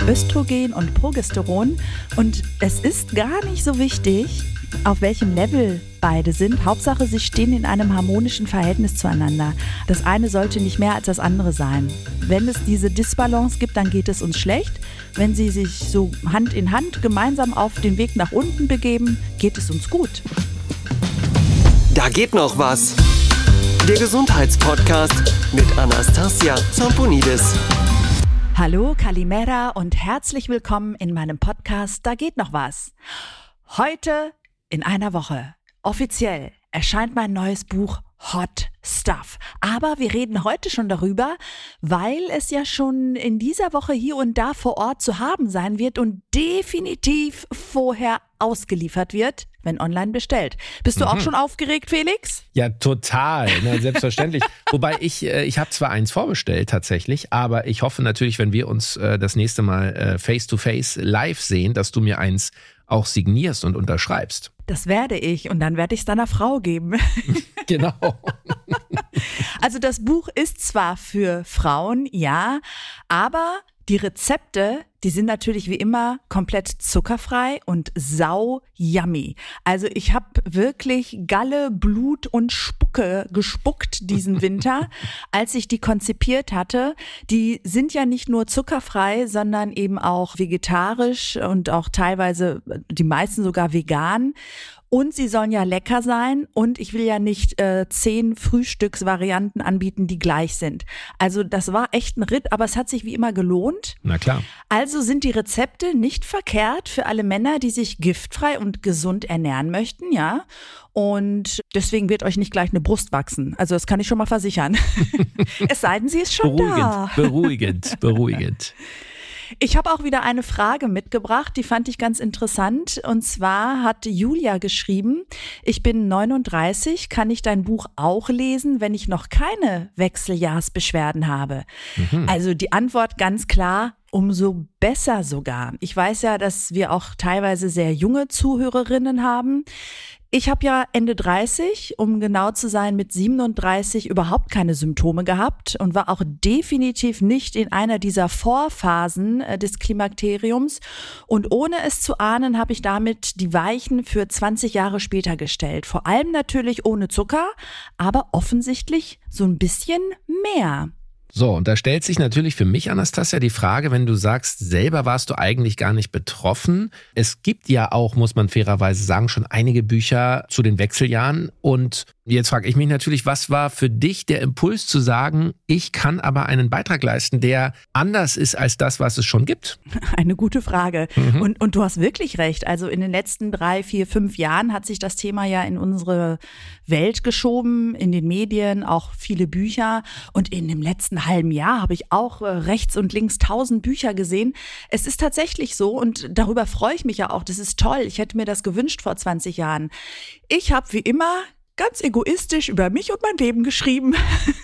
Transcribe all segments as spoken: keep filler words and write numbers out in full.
Östrogen und Progesteron. Und es ist gar nicht so wichtig, auf welchem Level beide sind. Hauptsache, sie stehen in einem harmonischen Verhältnis zueinander. Das eine sollte nicht mehr als das andere sein. Wenn es diese Disbalance gibt, dann geht es uns schlecht. Wenn sie sich so Hand in Hand gemeinsam auf den Weg nach unten begeben, geht es uns gut. Da geht noch was. Der Gesundheitspodcast mit Anastasia Zamponidis. Hallo, Kalimera und herzlich willkommen in meinem Podcast Da geht noch was. Heute in einer Woche offiziell erscheint mein neues Buch Hot Stuff. Aber wir reden heute schon darüber, weil es ja schon in dieser Woche hier und da vor Ort zu haben sein wird und definitiv vorher ausgeliefert wird, wenn online bestellt. Bist du mhm. auch schon aufgeregt, Felix? Ja, total, ne, selbstverständlich. Wobei ich, äh, ich habe zwar eins vorbestellt tatsächlich, aber ich hoffe natürlich, wenn wir uns äh, das nächste Mal äh, face-to-face live sehen, dass du mir eins auch signierst und unterschreibst. Das werde ich und dann werde ich es deiner Frau geben. Genau. Also das Buch ist zwar für Frauen, ja, aber die Rezepte, die sind natürlich wie immer komplett zuckerfrei und sau yummy. Also ich habe wirklich Galle, Blut und Spucke gespuckt diesen Winter, als ich die konzipiert hatte. Die sind ja nicht nur zuckerfrei, sondern eben auch vegetarisch und auch teilweise die meisten sogar vegan. Und sie sollen ja lecker sein und ich will ja nicht äh, zehn Frühstücksvarianten anbieten, die gleich sind. Also das war echt ein Ritt, aber es hat sich wie immer gelohnt. Na klar. Also sind die Rezepte nicht verkehrt für alle Männer, die sich giftfrei und gesund ernähren möchten, ja. Und deswegen wird euch nicht gleich eine Brust wachsen. Also das kann ich schon mal versichern. Es sei denn, sie ist schon beruhigend, da. Beruhigend, beruhigend. Ich habe auch wieder eine Frage mitgebracht, die fand ich ganz interessant. Und zwar hat Julia geschrieben, ich bin neununddreißig, kann ich dein Buch auch lesen, wenn ich noch keine Wechseljahrsbeschwerden habe? Mhm. Also die Antwort ganz klar, umso besser sogar. Ich weiß ja, dass wir auch teilweise sehr junge Zuhörerinnen haben. Ich habe ja Ende dreißig, um genau zu sein, mit siebenunddreißig überhaupt keine Symptome gehabt und war auch definitiv nicht in einer dieser Vorphasen des Klimakteriums. Und ohne es zu ahnen, habe ich damit die Weichen für zwanzig Jahre später gestellt. Vor allem natürlich ohne Zucker, aber offensichtlich so ein bisschen mehr. So, und da stellt sich natürlich für mich, Anastasia, die Frage, wenn du sagst, selber warst du eigentlich gar nicht betroffen. Es gibt ja auch, muss man fairerweise sagen, schon einige Bücher zu den Wechseljahren. Und jetzt frage ich mich natürlich, was war für dich der Impuls zu sagen, ich kann aber einen Beitrag leisten, der anders ist als das, was es schon gibt? Eine gute Frage. Mhm. Und, und du hast wirklich recht. Also in den letzten drei, vier, fünf Jahren hat sich das Thema ja in unsere Welt geschoben, in den Medien, auch viele Bücher. Und in dem letzten halben Jahr habe ich auch rechts und links tausend Bücher gesehen. Es ist tatsächlich so und darüber freue ich mich ja auch. Das ist toll. Ich hätte mir das gewünscht vor zwanzig Jahren. Ich habe wie immer ganz egoistisch über mich und mein Leben geschrieben.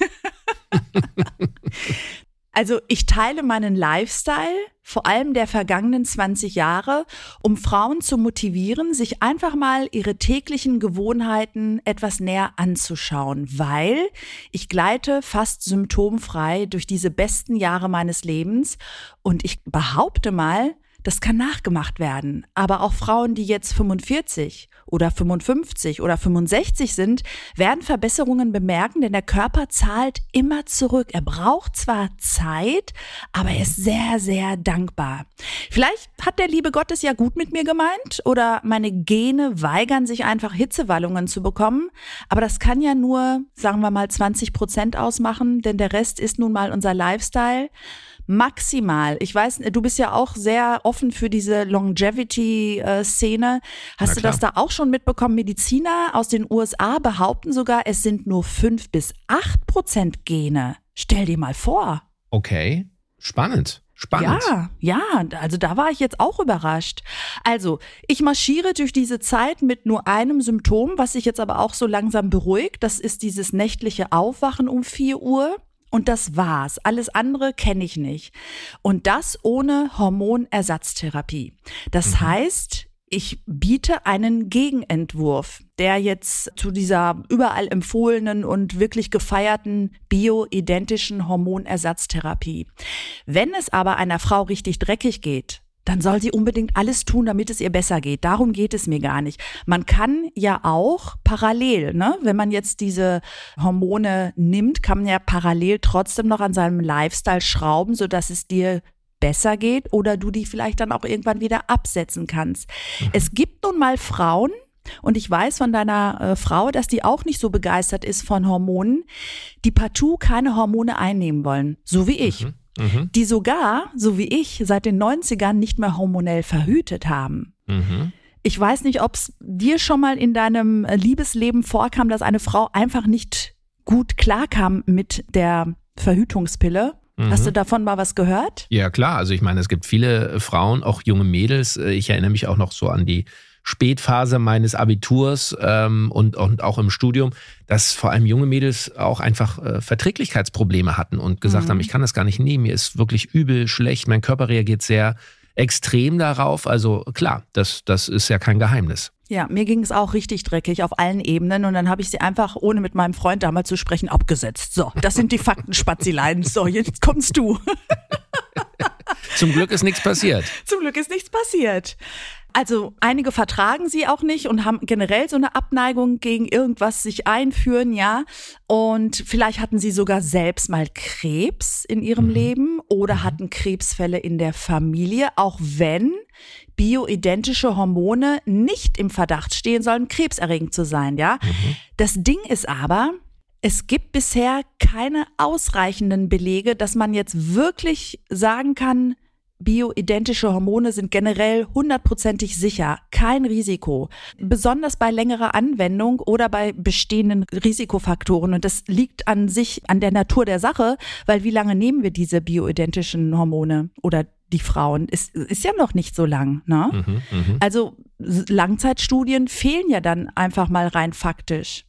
Also ich teile meinen Lifestyle, vor allem der vergangenen zwanzig Jahre, um Frauen zu motivieren, sich einfach mal ihre täglichen Gewohnheiten etwas näher anzuschauen, weil ich gleite fast symptomfrei durch diese besten Jahre meines Lebens und ich behaupte mal, das kann nachgemacht werden. Aber auch Frauen, die jetzt fünfundvierzig oder fünfundfünfzig oder fünfundsechzig sind, werden Verbesserungen bemerken, denn der Körper zahlt immer zurück. Er braucht zwar Zeit, aber er ist sehr, sehr dankbar. Vielleicht hat der liebe Gott es ja gut mit mir gemeint oder meine Gene weigern sich einfach Hitzewallungen zu bekommen. Aber das kann ja nur, sagen wir mal, zwanzig Prozent ausmachen, denn der Rest ist nun mal unser Lifestyle. Maximal. Ich weiß, du bist ja auch sehr offen für diese Longevity-Szene. Hast du das da auch schon mitbekommen? Mediziner aus den U S A behaupten sogar, es sind nur fünf bis acht Prozent Gene. Stell dir mal vor. Okay, spannend. Spannend. Ja, ja, also da war ich jetzt auch überrascht. Also, ich marschiere durch diese Zeit mit nur einem Symptom, was sich jetzt aber auch so langsam beruhigt. Das ist dieses nächtliche Aufwachen um vier Uhr. Und das war's. Alles andere kenne ich nicht. Und das ohne Hormonersatztherapie. Das mhm. heißt, Ich biete einen Gegenentwurf, der jetzt zu dieser überall empfohlenen und wirklich gefeierten bioidentischen Hormonersatztherapie. Wenn es aber einer Frau richtig dreckig geht, dann soll sie unbedingt alles tun, damit es ihr besser geht. Darum geht es mir gar nicht. Man kann ja auch parallel, ne, wenn man jetzt diese Hormone nimmt, kann man ja parallel trotzdem noch an seinem Lifestyle schrauben, sodass es dir besser geht oder du die vielleicht dann auch irgendwann wieder absetzen kannst. Mhm. Es gibt nun mal Frauen, und ich weiß von deiner äh, Frau, dass die auch nicht so begeistert ist von Hormonen, die partout keine Hormone einnehmen wollen, so wie ich. Mhm. Mhm. Die sogar, so wie ich, seit den neunzigern nicht mehr hormonell verhütet haben. Mhm. Ich weiß nicht, ob es dir schon mal in deinem Liebesleben vorkam, dass eine Frau einfach nicht gut klarkam mit der Verhütungspille. Hast du davon mal was gehört? Ja, klar. Also ich meine, es gibt viele Frauen, auch junge Mädels. Ich erinnere mich auch noch so an die Spätphase meines Abiturs ähm, und, und auch im Studium, dass vor allem junge Mädels auch einfach äh, Verträglichkeitsprobleme hatten und gesagt mhm. haben, ich kann das gar nicht nehmen, mir ist wirklich übel, schlecht, mein Körper reagiert sehr extrem darauf. Also klar, das, das ist ja kein Geheimnis. Ja, mir ging es auch richtig dreckig auf allen Ebenen und dann habe ich sie einfach, ohne mit meinem Freund damals zu sprechen, abgesetzt. So, das sind die Fakten-Spazileien. So, jetzt kommst du. Zum Glück ist nichts passiert. Zum Glück ist nichts passiert. Also einige vertragen sie auch nicht und haben generell so eine Abneigung gegen irgendwas sich einführen, ja. Und vielleicht hatten sie sogar selbst mal Krebs in ihrem mhm. Leben oder hatten Krebsfälle in der Familie, auch wenn bioidentische Hormone nicht im Verdacht stehen sollen, krebserregend zu sein, ja. Mhm. Das Ding ist aber, es gibt bisher keine ausreichenden Belege, dass man jetzt wirklich sagen kann, bioidentische Hormone sind generell hundertprozentig sicher, kein Risiko. Besonders bei längerer Anwendung oder bei bestehenden Risikofaktoren. Und das liegt an sich, an der Natur der Sache, weil wie lange nehmen wir diese bioidentischen Hormone oder die Frauen? Ist, ist ja noch nicht so lang, ne? Mhm, mh. Also Langzeitstudien fehlen ja dann einfach mal rein faktisch.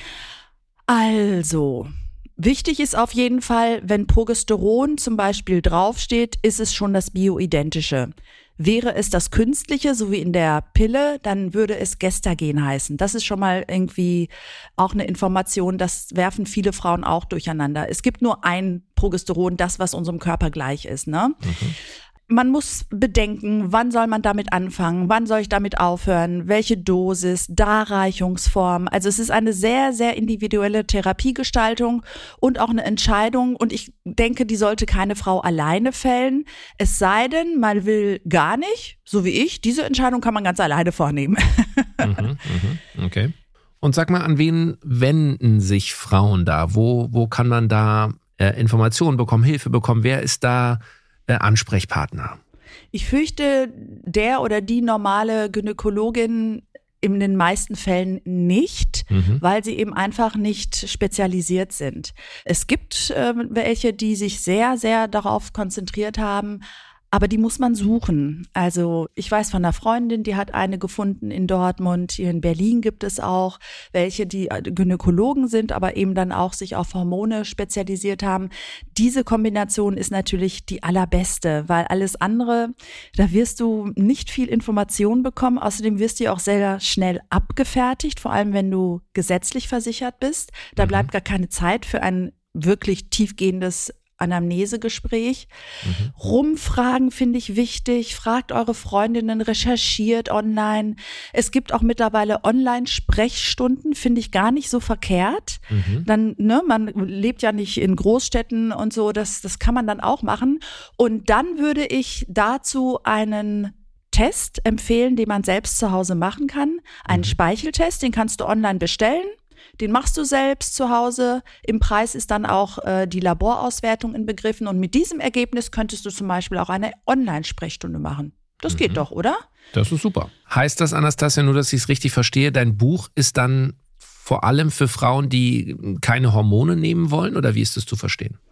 Also, wichtig ist auf jeden Fall, wenn Progesteron zum Beispiel draufsteht, ist es schon das bioidentische. Wäre es das künstliche, so wie in der Pille, dann würde es Gestagen heißen. Das ist schon mal irgendwie auch eine Information, das werfen viele Frauen auch durcheinander. Es gibt nur ein Progesteron, das, was unserem Körper gleich ist, ne? Mhm. Man muss bedenken, wann soll man damit anfangen, wann soll ich damit aufhören, welche Dosis, Darreichungsform. Also es ist eine sehr, sehr individuelle Therapiegestaltung und auch eine Entscheidung. Und ich denke, die sollte keine Frau alleine fällen. Es sei denn, man will gar nicht, so wie ich. Diese Entscheidung kann man ganz alleine vornehmen. Mhm, mh, okay. Und sag mal, an wen wenden sich Frauen da? Wo, wo kann man da äh, Informationen bekommen, Hilfe bekommen? Wer ist da Ansprechpartner? Ich fürchte, der oder die normale Gynäkologin in den meisten Fällen nicht, mhm. weil sie eben einfach nicht spezialisiert sind. Es gibt äh, welche, die sich sehr, sehr darauf konzentriert haben, aber die muss man suchen. Also ich weiß von einer Freundin, die hat eine gefunden in Dortmund. Hier in Berlin gibt es auch welche, die Gynäkologen sind, aber eben dann auch sich auf Hormone spezialisiert haben. Diese Kombination ist natürlich die allerbeste, weil alles andere, da wirst du nicht viel Information bekommen. Außerdem wirst du ja auch sehr schnell abgefertigt, vor allem wenn du gesetzlich versichert bist. Da bleibt gar keine Zeit für ein wirklich tiefgehendes Anamnesegespräch. Mhm. Rumfragen finde ich wichtig. Fragt eure Freundinnen, recherchiert online. Es gibt auch mittlerweile Online-Sprechstunden, finde ich gar nicht so verkehrt. Mhm. Dann, ne, man lebt ja nicht in Großstädten und so, das, das kann man dann auch machen. Und dann würde ich dazu einen Test empfehlen, den man selbst zu Hause machen kann. Einen mhm. Speicheltest, den kannst du online bestellen. Den machst du selbst zu Hause. Im Preis ist dann auch äh, die Laborauswertung inbegriffen. Und mit diesem Ergebnis könntest du zum Beispiel auch eine Online-Sprechstunde machen. Das mhm. geht doch, oder? Das ist super. Heißt das, Anastasia, nur dass ich es richtig verstehe, dein Buch ist dann vor allem für Frauen, die keine Hormone nehmen wollen? Oder wie ist das zu verstehen?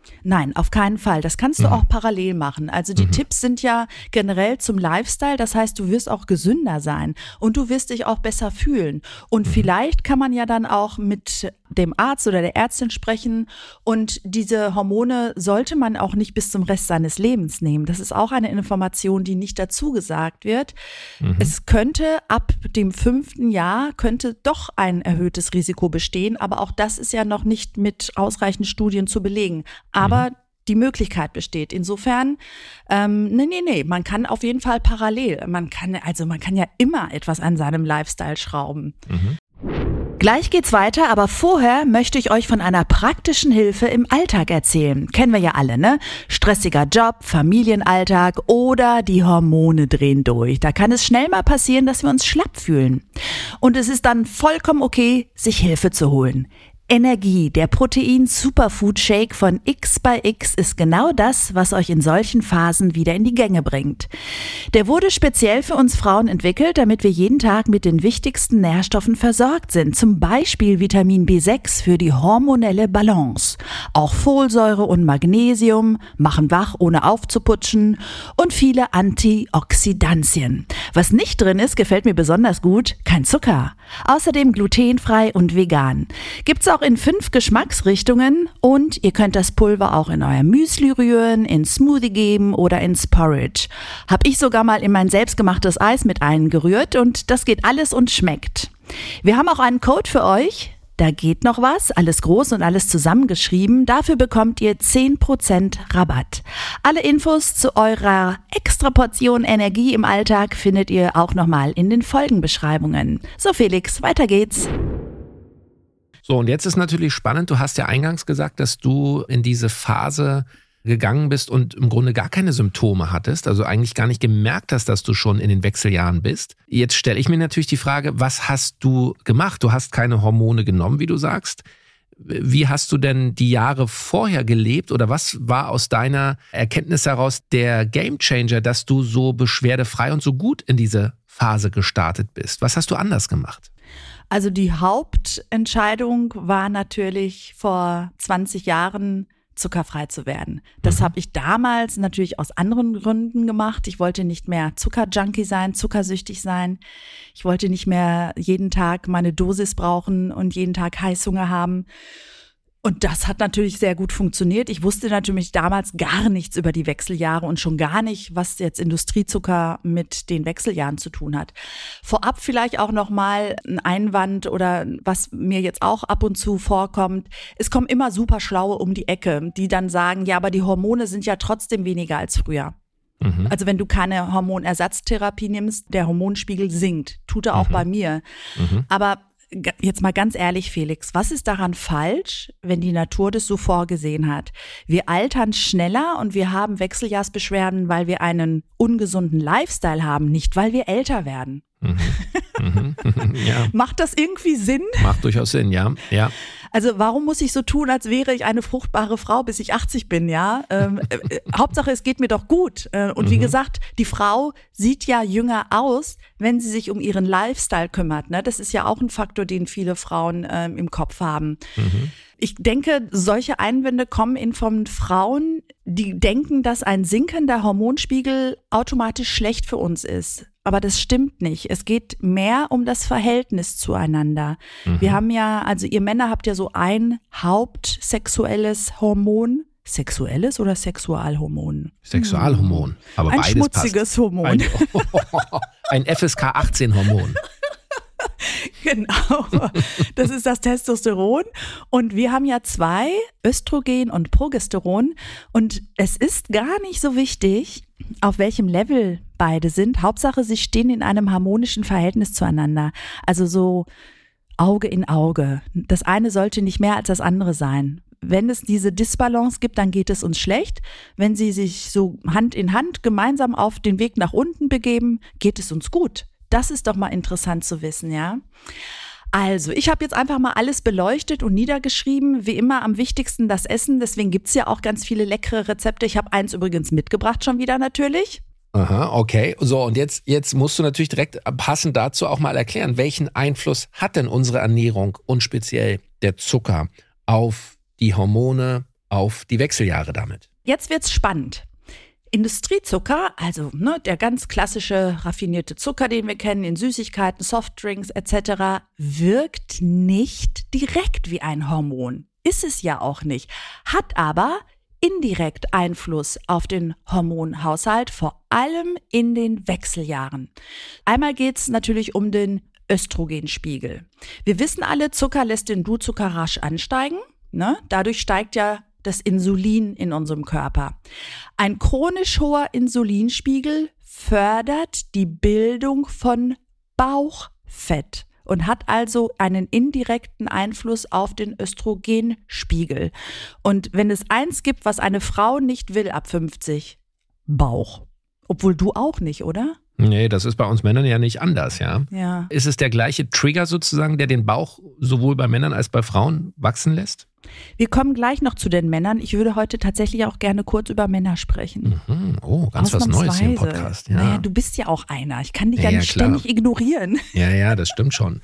Nein, auf keinen Fall. Das kannst du Mhm. auch parallel machen. Also die Mhm. Tipps sind ja generell zum Lifestyle. Das heißt, du wirst auch gesünder sein und du wirst dich auch besser fühlen. Und Mhm. vielleicht kann man ja dann auch mit dem Arzt oder der Ärztin sprechen. Und diese Hormone sollte man auch nicht bis zum Rest seines Lebens nehmen. Das ist auch eine Information, die nicht dazu gesagt wird. Mhm. Es könnte ab dem fünften Jahr könnte doch ein erhöhtes Risiko bestehen. Aber auch das ist ja noch nicht mit ausreichend Studien zu belegen. Aber Aber die Möglichkeit besteht. Insofern, ähm, nee, nee, nee, man kann auf jeden Fall parallel. Man kann, also man kann ja immer etwas an seinem Lifestyle schrauben. Mhm. Gleich geht's weiter, aber vorher möchte ich euch von einer praktischen Hilfe im Alltag erzählen. Kennen wir ja alle, ne? Stressiger Job, Familienalltag oder die Hormone drehen durch. Da kann es schnell mal passieren, dass wir uns schlapp fühlen. Und es ist dann vollkommen okay, sich Hilfe zu holen. Energie, der Protein-Superfood-Shake von X bei X ist genau das, was euch in solchen Phasen wieder in die Gänge bringt. Der wurde speziell für uns Frauen entwickelt, damit wir jeden Tag mit den wichtigsten Nährstoffen versorgt sind. Zum Beispiel Vitamin B sechs für die hormonelle Balance. Auch Folsäure und Magnesium machen wach, ohne aufzuputschen. Und viele Antioxidantien. Was nicht drin ist, gefällt mir besonders gut, kein Zucker. Außerdem glutenfrei und vegan. Gibt's auch in fünf Geschmacksrichtungen und ihr könnt das Pulver auch in euer Müsli rühren, in Smoothie geben oder ins Porridge. Hab ich sogar mal in mein selbstgemachtes Eis mit eingerührt und das geht alles und schmeckt. Wir haben auch einen Code für euch. Da geht noch was, alles groß und alles zusammengeschrieben. Dafür bekommt ihr zehn Prozent Rabatt. Alle Infos zu eurer extra Portion Energie im Alltag findet ihr auch nochmal in den Folgenbeschreibungen. So Felix, weiter geht's. So, und jetzt ist natürlich spannend, du hast ja eingangs gesagt, dass du in diese Phase gegangen bist und im Grunde gar keine Symptome hattest, also eigentlich gar nicht gemerkt hast, dass du schon in den Wechseljahren bist. Jetzt stelle ich mir natürlich die Frage, was hast du gemacht? Du hast keine Hormone genommen, wie du sagst. Wie hast du denn die Jahre vorher gelebt oder was war aus deiner Erkenntnis heraus der Gamechanger, dass du so beschwerdefrei und so gut in diese Phase gestartet bist? Was hast du anders gemacht? Also die Hauptentscheidung war natürlich vor zwanzig Jahren zuckerfrei zu werden. Das Mhm. habe ich damals natürlich aus anderen Gründen gemacht. Ich wollte nicht mehr Zuckerjunkie sein, zuckersüchtig sein. Ich wollte nicht mehr jeden Tag meine Dosis brauchen und jeden Tag Heißhunger haben. Und das hat natürlich sehr gut funktioniert. Ich wusste natürlich damals gar nichts über die Wechseljahre und schon gar nicht, was jetzt Industriezucker mit den Wechseljahren zu tun hat. Vorab vielleicht auch nochmal ein Einwand oder was mir jetzt auch ab und zu vorkommt. Es kommen immer super Schlaue um die Ecke, die dann sagen, ja, aber die Hormone sind ja trotzdem weniger als früher. Mhm. Also wenn du keine Hormonersatztherapie nimmst, der Hormonspiegel sinkt. Tut er auch Mhm. bei mir. Mhm. Aber jetzt mal ganz ehrlich, Felix, was ist daran falsch, wenn die Natur das so vorgesehen hat? Wir altern schneller und wir haben Wechseljahrsbeschwerden, weil wir einen ungesunden Lifestyle haben, nicht weil wir älter werden. Mhm. Mhm. Ja, Macht das irgendwie Sinn? macht durchaus Sinn, ja. ja. Also warum muss ich so tun, als wäre ich eine fruchtbare Frau, bis ich achtzig bin, ja? Ähm, äh, Hauptsache, es geht mir doch gut. Äh, und wie Mhm. gesagt, die Frau sieht ja jünger aus, wenn sie sich um ihren Lifestyle kümmert. Ne? Das ist ja auch ein Faktor, den viele Frauen ähm, im Kopf haben. Mhm. Ich denke, solche Einwände kommen in von Frauen, die denken, dass ein sinkender Hormonspiegel automatisch schlecht für uns ist. Aber das stimmt nicht. Es geht mehr um das Verhältnis zueinander. Mhm. Wir haben ja, also ihr Männer habt ja so ein hauptsexuelles Hormon. Sexuelles oder Sexualhormon? Sexualhormon, aber Ein beides schmutziges passt. Hormon. Ein, ein F S K achtzehn Hormon. Genau, das ist das Testosteron und wir haben ja zwei, Östrogen und Progesteron und es ist gar nicht so wichtig, auf welchem Level beide sind. Hauptsache, sie stehen in einem harmonischen Verhältnis zueinander, also so Auge in Auge. Das eine sollte nicht mehr als das andere sein. Wenn es diese Disbalance gibt, dann geht es uns schlecht. Wenn sie sich so Hand in Hand gemeinsam auf den Weg nach unten begeben, geht es uns gut. Das ist doch mal interessant zu wissen, ja. Also, ich habe jetzt einfach mal alles beleuchtet und niedergeschrieben. Wie immer am wichtigsten das Essen. Deswegen gibt's ja auch ganz viele leckere Rezepte. Ich habe eins übrigens mitgebracht schon wieder natürlich. Aha, okay. So, und jetzt, jetzt musst du natürlich direkt passend dazu auch mal erklären, welchen Einfluss hat denn unsere Ernährung und speziell der Zucker auf die Hormone, auf die Wechseljahre damit. Jetzt wird's spannend. Industriezucker, also ne, der ganz klassische raffinierte Zucker, den wir kennen in Süßigkeiten, Softdrinks et cetera, wirkt nicht direkt wie ein Hormon. Ist es ja auch nicht. Hat aber indirekt Einfluss auf den Hormonhaushalt, vor allem in den Wechseljahren. Einmal geht's natürlich um den Östrogenspiegel. Wir wissen alle, Zucker lässt den Blutzucker rasch ansteigen. Ne? Dadurch steigt ja das Insulin in unserem Körper. Ein chronisch hoher Insulinspiegel fördert die Bildung von Bauchfett und hat also einen indirekten Einfluss auf den Östrogenspiegel. Und wenn es eins gibt, was eine Frau nicht will ab fünfzig, Bauch. Obwohl du auch nicht, oder? Nee, das ist bei uns Männern ja nicht anders, ja. Ja. Ist es der gleiche Trigger sozusagen, der den Bauch sowohl bei Männern als bei Frauen wachsen lässt? Wir kommen gleich noch zu den Männern. Ich würde heute tatsächlich auch gerne kurz über Männer sprechen. Mhm. Oh, ganz was Neues hier im Podcast. Ja. Naja, du bist ja auch einer. Ich kann dich ja, ja nicht klar. ständig ignorieren. Ja, ja, das stimmt schon.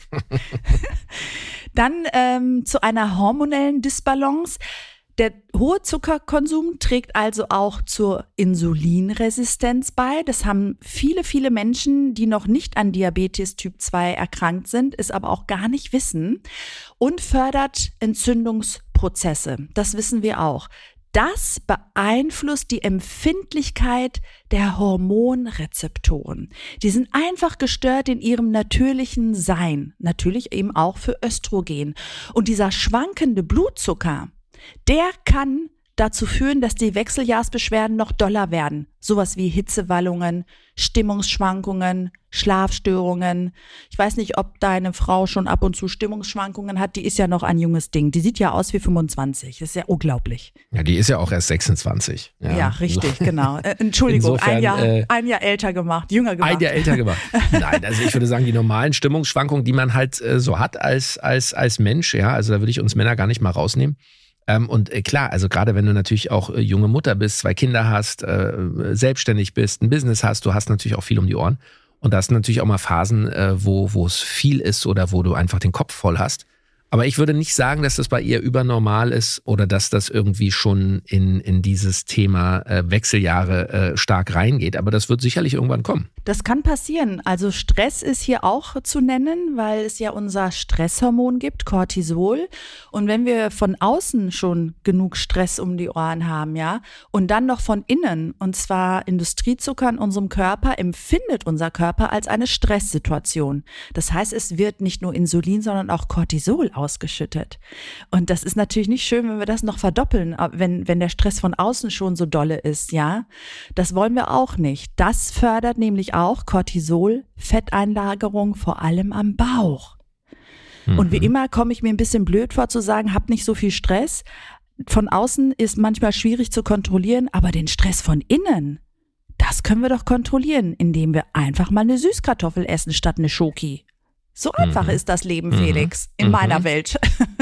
Dann ähm, zu einer hormonellen Disbalance. Der hohe Zuckerkonsum trägt also auch zur Insulinresistenz bei. Das haben viele, viele Menschen, die noch nicht an Diabetes Typ zwei erkrankt sind, es aber auch gar nicht wissen, und fördert Entzündungsprozesse. Das wissen wir auch. Das beeinflusst die Empfindlichkeit der Hormonrezeptoren. Die sind einfach gestört in ihrem natürlichen Sein, natürlich eben auch für Östrogen. Und dieser schwankende Blutzucker, der kann dazu führen, dass die Wechseljahrsbeschwerden noch doller werden. Sowas wie Hitzewallungen, Stimmungsschwankungen, Schlafstörungen. Ich weiß nicht, ob deine Frau schon ab und zu Stimmungsschwankungen hat. Die ist ja noch ein junges Ding. Die sieht ja aus wie fünfundzwanzig. Das ist ja unglaublich. Ja, die ist ja auch erst sechsundzwanzig. Ja, ja richtig, so. Genau. Äh, Entschuldigung, Insofern, ein, Jahr, äh, ein Jahr älter gemacht, jünger gemacht. Ein Jahr älter gemacht. Nein, also ich würde sagen, die normalen Stimmungsschwankungen, die man halt äh, so hat als, als, als Mensch, ja, also da würde ich uns Männer gar nicht mal rausnehmen. Ähm, und äh, klar, also gerade wenn du natürlich auch äh, junge Mutter bist, zwei Kinder hast, äh, selbstständig bist, ein Business hast, du hast natürlich auch viel um die Ohren. Und da hast natürlich auch mal Phasen, äh, wo wo es viel ist oder wo du einfach den Kopf voll hast. Aber ich würde nicht sagen, dass das bei ihr übernormal ist oder dass das irgendwie schon in, in dieses Thema äh, Wechseljahre äh, stark reingeht. Aber das wird sicherlich irgendwann kommen. Das kann passieren. Also Stress ist hier auch zu nennen, weil es ja unser Stresshormon gibt, Cortisol. Und wenn wir von außen schon genug Stress um die Ohren haben, ja, und dann noch von innen, und zwar Industriezucker in unserem Körper, empfindet unser Körper als eine Stresssituation. Das heißt, es wird nicht nur Insulin, sondern auch Cortisol ausgeschüttet. Und das ist natürlich nicht schön, wenn wir das noch verdoppeln, wenn, wenn der Stress von außen schon so dolle ist, ja. Das wollen wir auch nicht. Das fördert nämlich auch Cortisol, Fetteinlagerung, vor allem am Bauch. Mhm. Und wie immer komme ich mir ein bisschen blöd vor zu sagen, hab nicht so viel Stress. Von außen ist manchmal schwierig zu kontrollieren, aber den Stress von innen, das können wir doch kontrollieren, indem wir einfach mal eine Süßkartoffel essen statt eine Schoki. So einfach mhm. ist das Leben, Felix, in mhm. meiner Welt.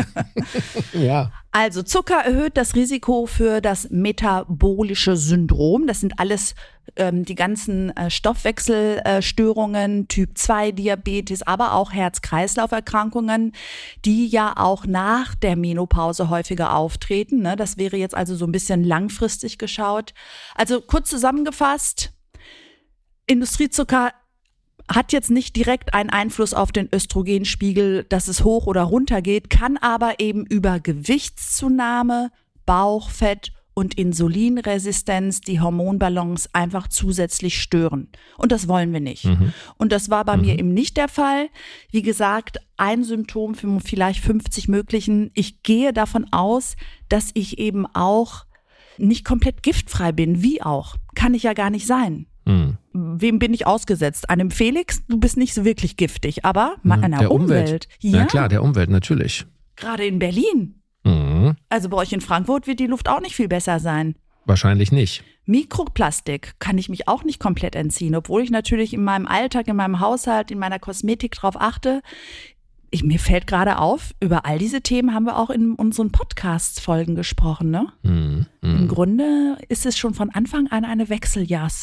Ja. Also Zucker erhöht das Risiko für das metabolische Syndrom. Das sind alles ähm, die ganzen äh, Stoffwechselstörungen, Typ zwei Diabetes, aber auch Herz-Kreislauf-Erkrankungen, die ja auch nach der Menopause häufiger auftreten. Ne? Das wäre jetzt also so ein bisschen langfristig geschaut. Also kurz zusammengefasst, Industriezucker hat jetzt nicht direkt einen Einfluss auf den Östrogenspiegel, dass es hoch oder runter geht, kann aber eben über Gewichtszunahme, Bauchfett und Insulinresistenz die Hormonbalance einfach zusätzlich stören. Und das wollen wir nicht. Mhm. Und das war bei mhm. mir eben nicht der Fall. Wie gesagt, ein Symptom für vielleicht fünfzig möglichen. Ich gehe davon aus, dass ich eben auch nicht komplett giftfrei bin. Wie auch? Kann ich ja gar nicht sein. Mhm. Wem bin ich ausgesetzt? Einem Felix? Du bist nicht so wirklich giftig, aber ja, einer der Umwelt. Umwelt. Ja. ja klar, der Umwelt natürlich. Gerade in Berlin. Mhm. Also bei euch in Frankfurt wird die Luft auch nicht viel besser sein. Wahrscheinlich nicht. Mikroplastik kann ich mich auch nicht komplett entziehen, obwohl ich natürlich in meinem Alltag, in meinem Haushalt, in meiner Kosmetik drauf achte. Ich, mir fällt gerade auf, über all diese Themen haben wir auch in unseren Podcasts-Folgen gesprochen. Ne? Mhm. Mhm. Im Grunde ist es schon von Anfang an eine Wechseljahrs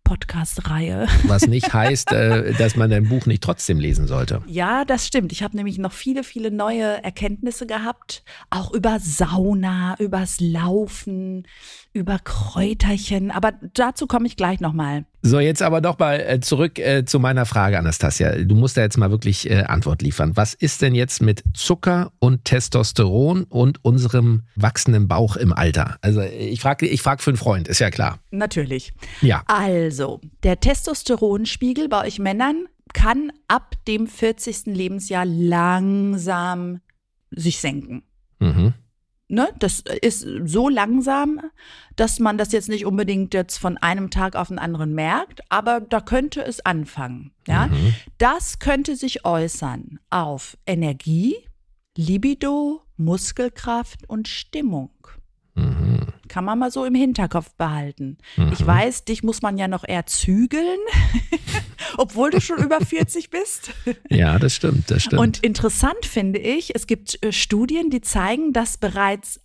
Podcast-Reihe. Was nicht heißt, äh, dass man dein Buch nicht trotzdem lesen sollte. Ja, das stimmt. Ich habe nämlich noch viele, viele neue Erkenntnisse gehabt. Auch über Sauna, übers Laufen, über Kräuterchen. Aber dazu komme ich gleich nochmal. So, jetzt aber doch mal äh, zurück äh, zu meiner Frage, Anastasia. Du musst da jetzt mal wirklich äh, Antwort liefern. Was ist denn jetzt mit Zucker und Testosteron und unserem wachsenden Bauch im Alter? Also ich frage ich frag für einen Freund, ist ja klar. Natürlich. Ja. Also, der Testosteronspiegel bei euch Männern kann ab dem vierzigsten Lebensjahr langsam sich senken. Mhm. Ne, das ist so langsam, dass man das jetzt nicht unbedingt jetzt von einem Tag auf den anderen merkt, aber da könnte es anfangen. Ja? Mhm. Das könnte sich äußern auf Energie, Libido, Muskelkraft und Stimmung. Mhm. Kann man mal so im Hinterkopf behalten. Mhm. Ich weiß, dich muss man ja noch eher zügeln, obwohl du schon über vierzig bist. Ja, das stimmt, das stimmt. Und interessant finde ich, es gibt äh, Studien, die zeigen, dass bereits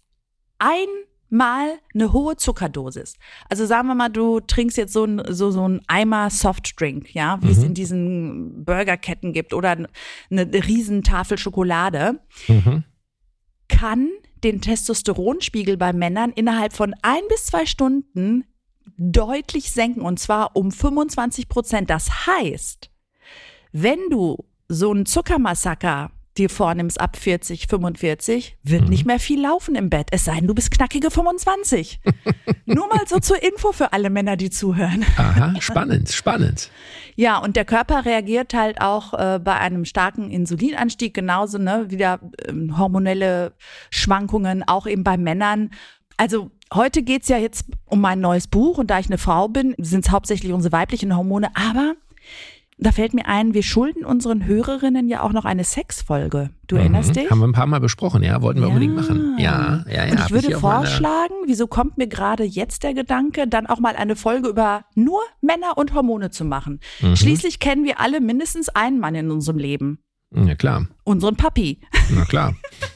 einmal eine hohe Zuckerdosis, also sagen wir mal, du trinkst jetzt so ein, so, so ein Eimer Softdrink, ja, wie Mhm. es in diesen Burgerketten gibt oder eine, eine riesen Tafel Schokolade, Mhm. kann den Testosteronspiegel bei Männern innerhalb von ein bis zwei Stunden deutlich senken, und zwar um fünfundzwanzig Prozent. Das heißt, wenn du so einen Zuckermassaker dir vornimmst ab vierzig, fünfundvierzig, wird Mhm. nicht mehr viel laufen im Bett, es sei denn, du bist knackige fünfundzwanzig. Nur mal so zur Info für alle Männer, die zuhören. Aha, spannend, spannend. Ja, und der Körper reagiert halt auch äh, bei einem starken Insulinanstieg genauso, ne, wieder ähm, hormonelle Schwankungen, auch eben bei Männern. Also heute geht's ja jetzt um mein neues Buch, und da ich eine Frau bin, sind es hauptsächlich unsere weiblichen Hormone, aber da fällt mir ein, wir schulden unseren Hörerinnen ja auch noch eine Sexfolge. Du erinnerst Mhm. dich? Haben wir ein paar Mal besprochen, ja, wollten wir Ja. unbedingt machen. Ja, ja, ja. Und hab ich würde hier auf meiner- vorschlagen, wieso kommt mir gerade jetzt der Gedanke, dann auch mal eine Folge über nur Männer und Hormone zu machen. Mhm. Schließlich kennen wir alle mindestens einen Mann in unserem Leben. Ja, klar, Unseren Papi. na klar.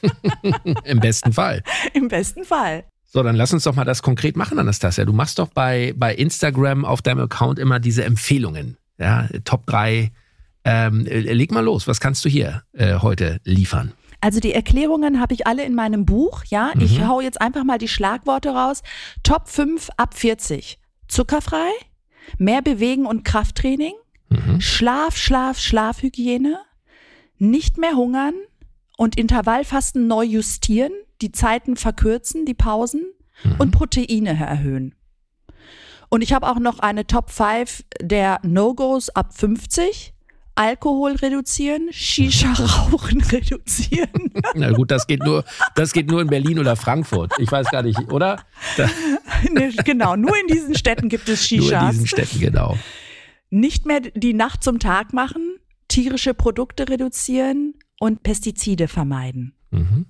Im besten Fall. Im besten Fall. So, dann lass uns doch mal das konkret machen, Anastasia. Du machst doch bei, bei Instagram auf deinem Account immer diese Empfehlungen. Ja, Top drei. Ähm, leg mal los, was kannst du hier äh, heute liefern? Also die Erklärungen habe ich alle in meinem Buch, ja. Mhm. Ich hau jetzt einfach mal die Schlagworte raus. Top fünf ab vierzig. Zuckerfrei, mehr Bewegen und Krafttraining, Mhm. Schlaf, Schlaf, Schlafhygiene, nicht mehr hungern und Intervallfasten neu justieren, die Zeiten verkürzen, die Pausen Mhm. und Proteine erhöhen. Und ich habe auch noch eine Top fünf der No-Gos ab fünfzig. Alkohol reduzieren, Shisha-Rauchen reduzieren. Na gut, das geht nur, das geht nur in Berlin oder Frankfurt. Ich weiß gar nicht, oder? Da, Ne, genau, nur in diesen Städten gibt es nur in Shishas. diesen Städten, genau. Nicht mehr die Nacht zum Tag machen, tierische Produkte reduzieren und Pestizide vermeiden. Mhm.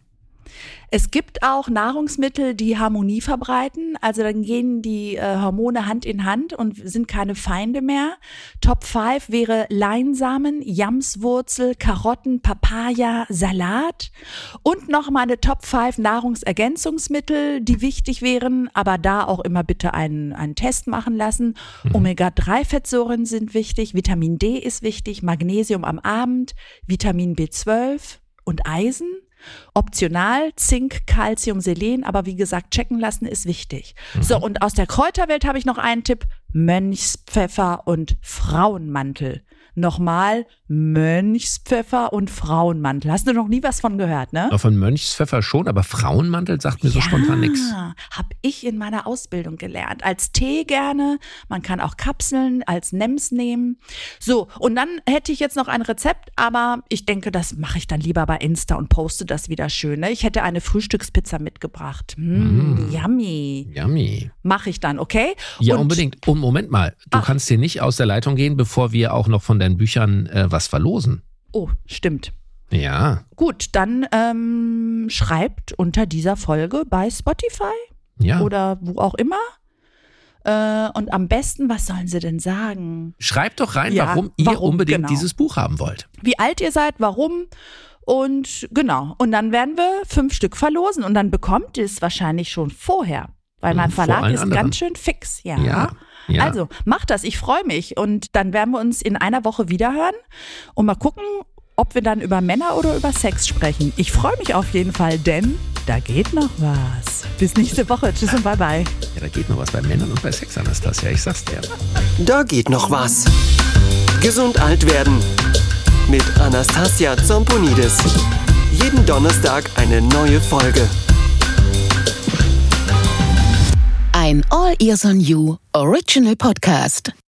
Es gibt auch Nahrungsmittel, die Harmonie verbreiten. Also dann gehen die äh, Hormone Hand in Hand und sind keine Feinde mehr. Top fünf wäre Leinsamen, Jamswurzel, Karotten, Papaya, Salat. Und noch mal eine Top fünf Nahrungsergänzungsmittel, die wichtig wären, aber da auch immer bitte einen, einen Test machen lassen. Mhm. Omega drei Fettsäuren sind wichtig, Vitamin D ist wichtig, Magnesium am Abend, Vitamin B zwölf und Eisen. Optional Zink, Calcium, Selen, aber wie gesagt, checken lassen ist wichtig. Mhm. So, und aus der Kräuterwelt habe ich noch einen Tipp: Mönchspfeffer und Frauenmantel. Nochmal Mönchspfeffer und Frauenmantel. Hast du noch nie was von gehört, ne? Auch von Mönchspfeffer schon, aber Frauenmantel sagt mir so spontan nichts. Ja, habe ich in meiner Ausbildung gelernt. Als Tee gerne, man kann auch Kapseln als Nems nehmen. So, und dann hätte ich jetzt noch ein Rezept, aber ich denke, das mache ich dann lieber bei Insta und poste das wieder schön. Ne? Ich hätte eine Frühstückspizza mitgebracht. Mm, Mm. Yummy. Yummy. Mache ich dann, okay? Ja, Und- unbedingt. Und Moment mal, du Ach. kannst hier nicht aus der Leitung gehen, bevor wir auch noch von deinen Büchern äh, was verlosen. Oh, stimmt. Ja, Gut, dann ähm, schreibt unter dieser Folge bei Spotify ja. oder wo auch immer. Äh, und am besten, was sollen sie denn sagen? Schreibt doch rein, Ja, warum ihr warum, unbedingt genau. dieses Buch haben wollt. Wie alt ihr seid, warum und genau. Und dann werden wir fünf Stück verlosen und dann bekommt ihr es wahrscheinlich schon vorher Weil mein Vor Verlag allen ist anderen. ganz schön fix, ja. Ja, ja. Also, mach das, ich freue mich. Und dann werden wir uns in einer Woche wiederhören und mal gucken, ob wir dann über Männer oder über Sex sprechen. Ich freue mich auf jeden Fall, denn da geht noch was. Bis nächste Woche. Tschüss und bye bye. Ja, da geht noch was bei Männern und bei Sex, Anastasia, ich sag's dir. Da geht noch was. Gesund alt werden. Mit Anastasia Zamponidis. Jeden Donnerstag eine neue Folge. Ein All Ears on You Original Podcast.